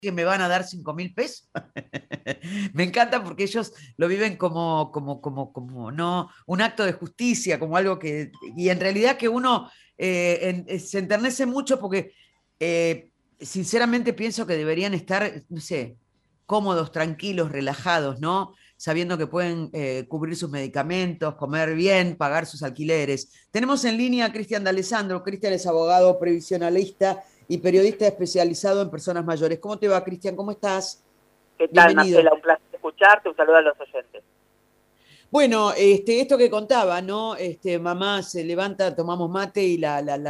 que me van a dar 5.000 pesos. Me encanta porque ellos lo viven como no, un acto de justicia, como algo que, y en realidad que uno se enternece mucho porque sinceramente pienso que deberían estar, no sé, cómodos, tranquilos, relajados, ¿no? Sabiendo que pueden cubrir sus medicamentos, comer bien, pagar sus alquileres. Tenemos en línea a Cristian D'Alessandro. Cristian es abogado previsionalista y periodista especializado en personas mayores. ¿Cómo te va, Cristian? ¿Cómo estás? ¿Qué tal, Bienvenido. Marcela? Un placer escucharte, un saludo a los oyentes. Bueno, esto que contaba, ¿no? Mamá se levanta, tomamos mate y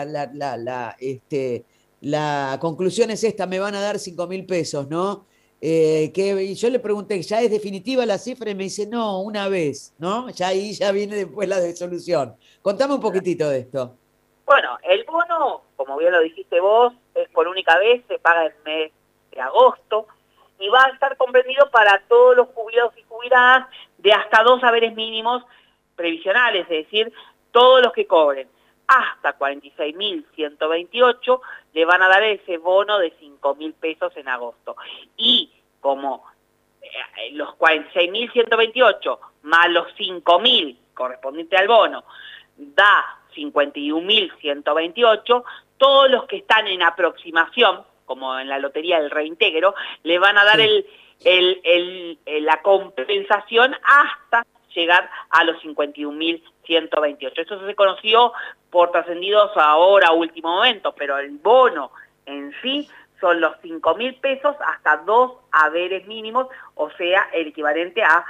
la conclusión es esta, me van a dar 5.000 pesos, ¿no? Y yo le pregunté, ¿ya es definitiva la cifra? Y me dice, no, una vez, ¿no? Ya ahí ya viene después la solución. Contame un poquitito de esto. Bueno, el bono, como bien lo dijiste vos, es por única vez, se paga el mes de agosto y va a estar comprendido para todos los jubilados y jubiladas de hasta 2 haberes mínimos previsionales, es decir, todos los que cobren hasta 46.128 le van a dar ese bono de 5.000 pesos en agosto. Y como los 46.128 más los 5.000 correspondiente al bono da 51.128, todos los que están en aproximación, como en la lotería del reintegro, le van a dar Sí. la compensación hasta llegar a los 51.128. Eso se conoció por trascendidos ahora a último momento, pero el bono en sí son los 5.000 pesos hasta 2 haberes mínimos, o sea, el equivalente a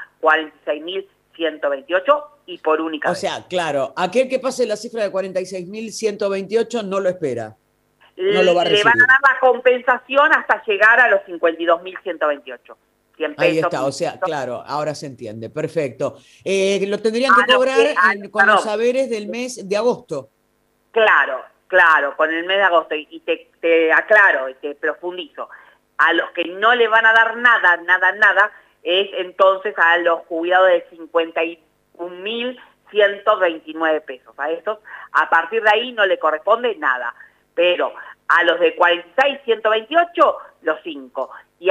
46.128 y por única O vez. sea, claro, aquel que pase la cifra de 46.128 no lo espera, no lo va a Le van a recibir. dar la compensación hasta llegar a los 52.128. 100 Ahí pesos, está, o 1.000 sea, pesos. claro, ahora se entiende, perfecto. Lo tendrían que cobrar con los Perdón, saberes del mes de agosto. claro, claro, con el mes de agosto, y te aclaro y te profundizo, a los que no le van a dar nada, nada, nada, es entonces a los jubilados de 51.129 pesos. A estos, a partir de ahí no le corresponde nada, pero a los de 46.128, los 5. Y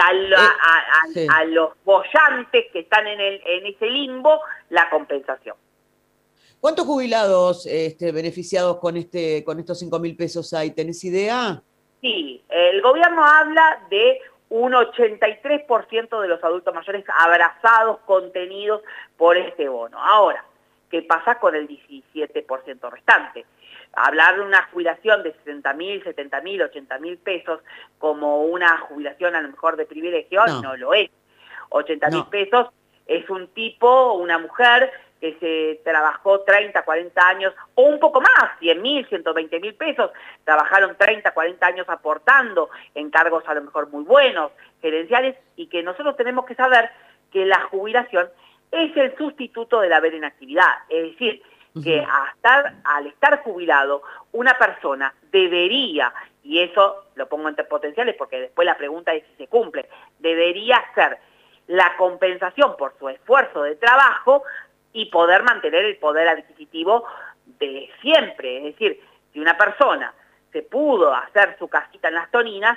Sí. a los bollantes que están en ese limbo, la compensación. ¿Cuántos jubilados beneficiados con estos 5.000 pesos hay? ¿Tenés idea? Sí, el gobierno habla de un 83% de los adultos mayores abrazados, contenidos por este bono. Ahora, ¿qué pasa con el 17% restante? Hablar de una jubilación de 60.000, 70.000, 80.000 pesos como una jubilación a lo mejor de privilegio No, no lo es. 80.000 no. pesos es un tipo, una mujer que se trabajó 30, 40 años, o un poco más, 100.000, 120.000 pesos, trabajaron 30, 40 años aportando en cargos a lo mejor muy buenos, gerenciales, y que nosotros tenemos que saber que la jubilación es el sustituto del haber en actividad. Es decir, que Ujú. al estar jubilado, una persona debería, y eso lo pongo entre potenciales porque después la pregunta es si se cumple, debería ser la compensación por su esfuerzo de trabajo y poder mantener el poder adquisitivo de siempre. Es decir, si una persona se pudo hacer su casita en las Toninas,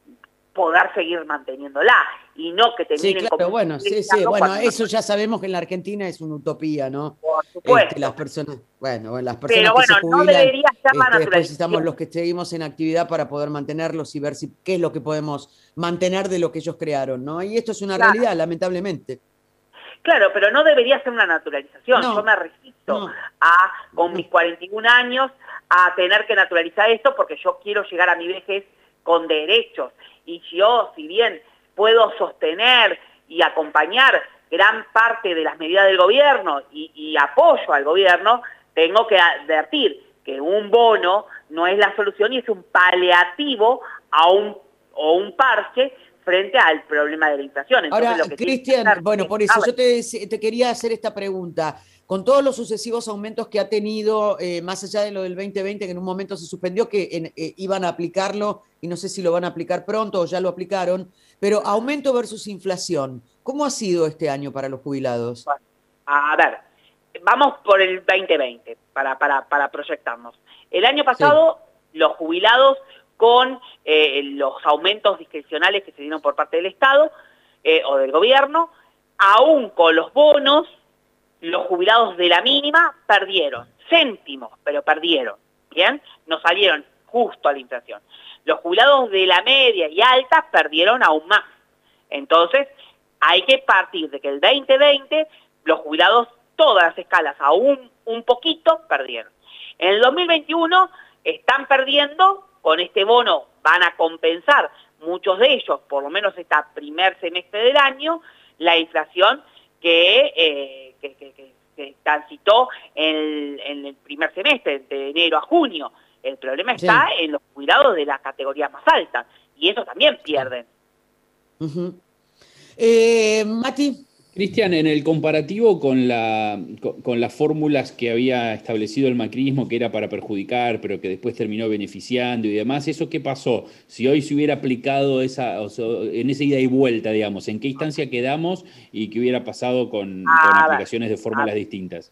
poder seguir manteniéndola y no que te Sí, miren como claro, un bueno, sí, sí. privilegiado Bueno, cuando no eso son. ya sabemos que en la Argentina es una utopía, ¿no? Por Las supuesto. personas, bueno, las personas Pero que bueno, se no jubilan, debería ser la después naturalización. necesitamos los que seguimos en actividad para poder mantenerlos y ver qué es lo que podemos mantener de lo que ellos crearon, ¿no? Y esto es una Claro, realidad, lamentablemente. claro, pero no debería ser una naturalización. Yo No, me resisto no, con mis no. 41 años, a tener que naturalizar esto porque yo quiero llegar a mi vejez con derechos. Y yo, si bien puedo sostener y acompañar gran parte de las medidas del gobierno y apoyo al gobierno, tengo que advertir que un bono no es la solución y es un paliativo a o un parche frente al problema de la inflación. Entonces Ahora, lo que tiene que Cristian, hacer bueno, es, por eso yo te quería hacer esta pregunta. Con todos los sucesivos aumentos que ha tenido, más allá de lo del 2020, que en un momento se suspendió, que iban a aplicarlo, y no sé si lo van a aplicar pronto o ya lo aplicaron, pero aumento versus inflación, ¿cómo ha sido este año para los jubilados? a ver, vamos por el 2020 para proyectarnos. El año Sí, pasado los jubilados con los aumentos discrecionales que se dieron por parte del Estado o del gobierno, aún con los bonos, los jubilados de la mínima perdieron céntimos, pero perdieron, ¿bien? No salieron justo a la inflación. Los jubilados de la media y alta perdieron aún más. Entonces, hay que partir de que el 2020, los jubilados, todas las escalas, aún un poquito, perdieron. En el 2021 están perdiendo, con este bono van a compensar muchos de ellos, por lo menos este primer semestre del año, la inflación que transitó en el primer semestre, de enero a junio. El problema está en los jubilados de las categorías más altas, y eso también pierden. Mati. Cristian, en el comparativo con las fórmulas que había establecido el macrismo, que era para perjudicar, pero que después terminó beneficiando y demás, ¿eso qué pasó? Si hoy se hubiera aplicado en esa ida y vuelta, digamos, ¿en qué instancia quedamos y qué hubiera pasado con aplicaciones de fórmulas distintas?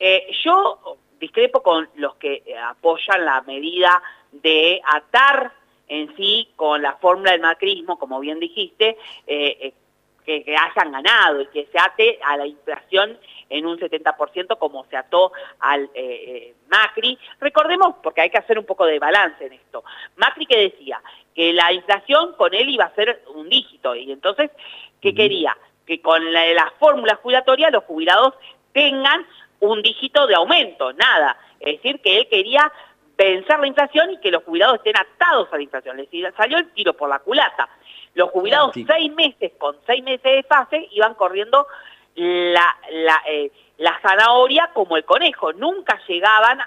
Yo discrepo con los que apoyan la medida de atar en sí con la fórmula del macrismo, como bien dijiste, que hayan ganado y que se ate a la inflación en un 70% como se ató al Macri. Recordemos, porque hay que hacer un poco de balance en esto, Macri que decía que la inflación con él iba a ser un dígito, y entonces, ¿qué quería? Que con la fórmula jubilatoria los jubilados tengan un dígito de aumento, nada. Es decir, que él quería vencer la inflación y que los jubilados estén atados a la inflación. Les salió el tiro por la culata. Los jubilados 6 meses, con 6 meses de fase, iban corriendo la zanahoria como el conejo. Nunca llegaban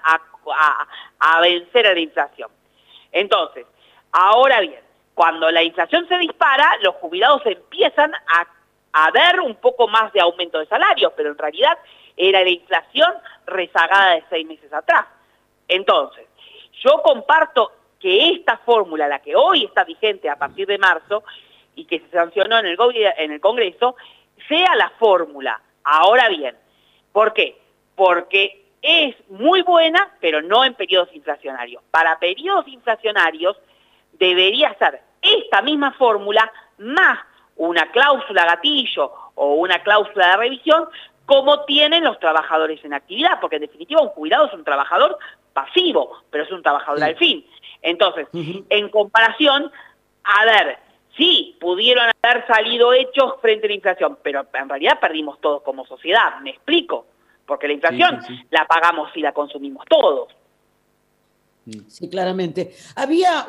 a vencer a la inflación. Entonces, ahora bien, cuando la inflación se dispara, los jubilados empiezan a ver un poco más de aumento de salarios, pero en realidad era la inflación rezagada de 6 meses atrás. Entonces, yo comparto que esta fórmula, la que hoy está vigente a partir de marzo y que se sancionó en el Congreso, sea la fórmula. Ahora bien, ¿por qué? Porque es muy buena, pero no en periodos inflacionarios. Para periodos inflacionarios debería ser esta misma fórmula más una cláusula gatillo o una cláusula de revisión, como tienen los trabajadores en actividad, porque en definitiva un jubilado es un trabajador pasivo, pero es un trabajador al fin. Entonces, en comparación, a ver, sí, pudieron haber salido hechos frente a la inflación, pero en realidad perdimos todos como sociedad, ¿me explico? Porque la inflación la pagamos y la consumimos todos. Sí, claramente. Había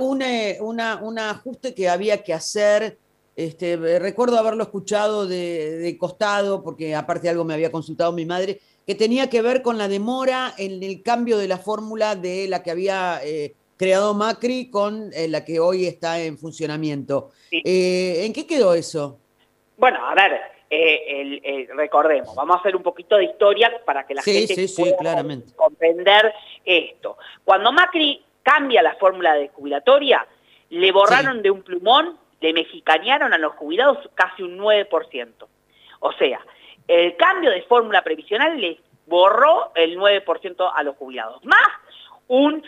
un ajuste que había que hacer, recuerdo haberlo escuchado de costado, porque aparte algo me había consultado mi madre, que tenía que ver con la demora en el cambio de la fórmula de la que había creado Macri con la que hoy está en funcionamiento. Sí. ¿En qué quedó eso? Bueno, a ver, recordemos, vamos a hacer un poquito de historia para que la gente pueda comprender esto. Cuando Macri cambia la fórmula de jubilatoria, le borraron de un plumón, le mexicanearon a los jubilados casi un 9%. O sea, el cambio de fórmula previsional les borró el 9% a los jubilados, más un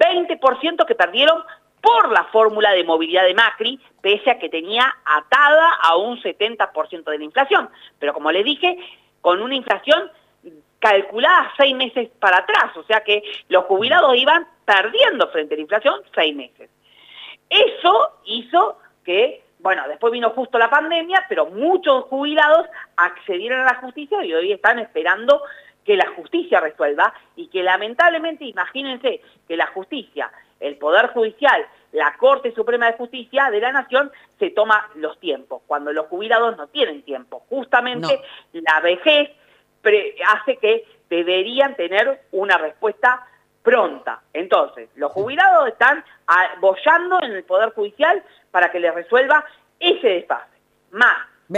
20% que perdieron por la fórmula de movilidad de Macri, pese a que tenía atada a un 70% de la inflación. Pero como les dije, con una inflación calculada 6 meses para atrás, o sea que los jubilados iban perdiendo frente a la inflación 6 meses. Eso hizo que, bueno, después vino justo la pandemia, pero muchos jubilados accedieron a la justicia y hoy están esperando que la justicia resuelva, y que lamentablemente, imagínense que la justicia, el Poder Judicial, la Corte Suprema de Justicia de la Nación se toma los tiempos, cuando los jubilados no tienen tiempo. Justamente la vejez hace que deberían tener una respuesta pronta. Entonces, los jubilados están boyando en el Poder Judicial para que les resuelva ese desfase. Más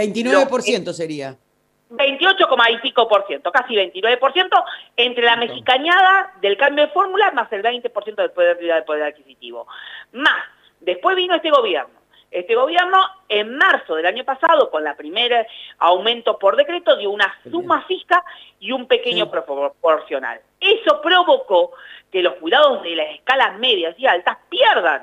29% sería. 28, y pico por ciento, casi 29%, entre la mexicañada del cambio de fórmula más el 20% del poder adquisitivo. Más, después vino este gobierno. Este gobierno, en marzo del año pasado, con la primera aumento por decreto, dio una suma fija y un pequeño proporcional. Eso provocó que los jubilados de las escalas medias y altas pierdan.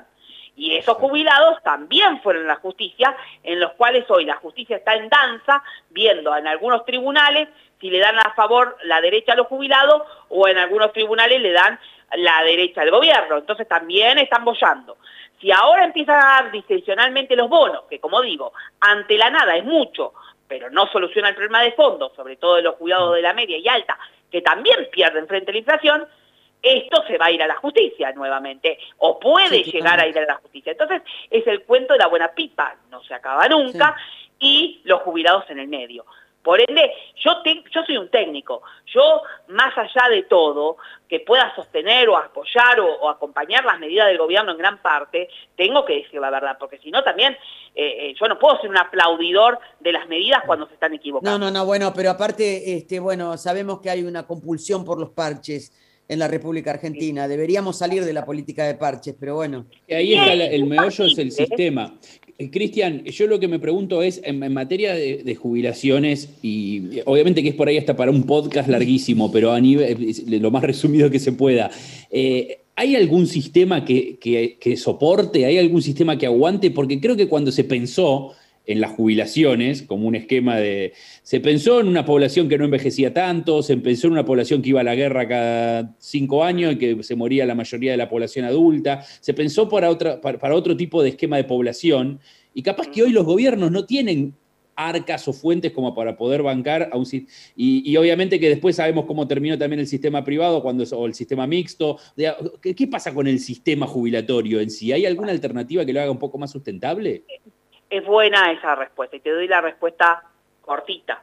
Y esos jubilados también fueron a la justicia, en los cuales hoy la justicia está en danza, viendo en algunos tribunales si le dan a favor la derecha a los jubilados o en algunos tribunales le dan la derecha al gobierno. Entonces también están boyando. Si ahora empiezan a dar discrecionalmente los bonos, que como digo, ante la nada es mucho, pero no soluciona el problema de fondo, sobre todo de los jubilados de la media y alta, que también pierden frente a la inflación, esto se va a ir a la justicia nuevamente, o puede llegar a ir a la justicia. Entonces, es el cuento de la buena pipa, no se acaba nunca, y los jubilados en el medio. Por ende, yo soy un técnico, yo más allá de todo, que pueda sostener o apoyar o acompañar las medidas del gobierno en gran parte, tengo que decir la verdad, porque si no también yo no puedo ser un aplaudidor de las medidas cuando se están equivocando. No, bueno, pero aparte, bueno, sabemos que hay una compulsión por los parches en la República Argentina. Deberíamos salir de la política de parches, pero bueno. Ahí está el meollo, es el sistema. Cristian, yo lo que me pregunto es, en materia de jubilaciones, y obviamente que es por ahí hasta para un podcast larguísimo, pero a nivel, lo más resumido que se pueda, ¿hay algún sistema que soporte? ¿Hay algún sistema que aguante? Porque creo que cuando se pensó en las jubilaciones, como un esquema se pensó en una población que no envejecía tanto, se pensó en una población que iba a la guerra cada 5 años y que se moría la mayoría de la población adulta, se pensó para otro tipo de esquema de población, y capaz que hoy los gobiernos no tienen arcas o fuentes como para poder bancar a un y obviamente que después sabemos cómo terminó también el sistema privado o el sistema mixto. ¿Qué pasa con el sistema jubilatorio en sí? ¿Hay alguna alternativa que lo haga un poco más sustentable? Es buena esa respuesta y te doy la respuesta cortita.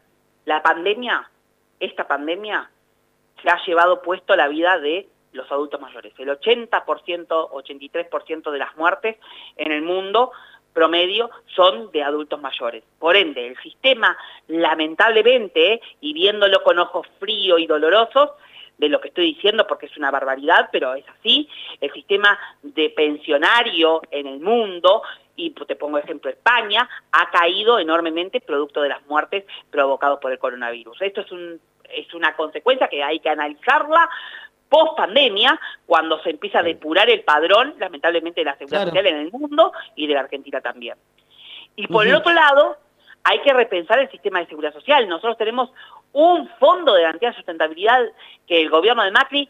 Esta pandemia se ha llevado puesto la vida de los adultos mayores. El 80%, 83% de las muertes en el mundo promedio son de adultos mayores. Por ende, el sistema, lamentablemente, y viéndolo con ojos fríos y dolorosos, de lo que estoy diciendo porque es una barbaridad, pero es así, el sistema de pensionario en el mundo, y te pongo ejemplo España, ha caído enormemente producto de las muertes provocadas por el coronavirus. Esto es una consecuencia que hay que analizarla post pandemia, cuando se empieza a depurar el padrón, lamentablemente, de la seguridad social en el mundo y de la Argentina también. Y por el otro lado, hay que repensar el sistema de seguridad social. Nosotros tenemos un fondo de garantía de sustentabilidad que el gobierno de Macri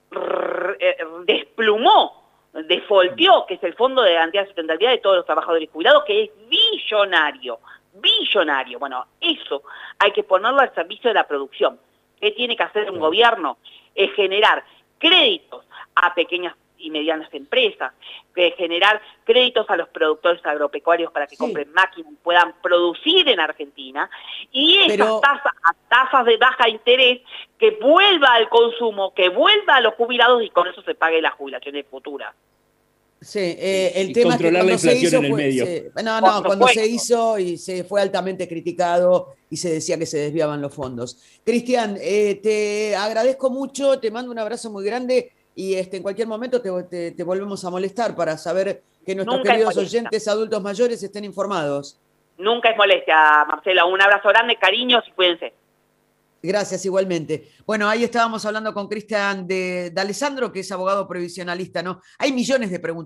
desplumó, defolteó, que es el fondo de garantía de sustentabilidad de todos los trabajadores jubilados, que es billonario. Bueno, eso hay que ponerlo al servicio de la producción. ¿Qué tiene que hacer un gobierno? Es generar créditos a pequeñas y medianas empresas, generar créditos a los productores agropecuarios para que compren máquinas y puedan producir en Argentina, y esas tasas de baja interés que vuelva al consumo, que vuelva a los jubilados y con eso se pague las jubilaciones futuras. Sí, el tema es que cuando se hizo cuando se hizo y se fue altamente criticado y se decía que se desviaban los fondos. Cristian, te agradezco mucho, te mando un abrazo muy grande y en cualquier momento te volvemos a molestar para saber que nuestros queridos oyentes adultos mayores estén informados. Nunca es molestia, Marcela. Un abrazo grande, cariños y cuídense. Gracias, igualmente. Bueno, ahí estábamos hablando con Cristian de Alessandro, que es abogado previsionalista, ¿no? Hay millones de preguntas.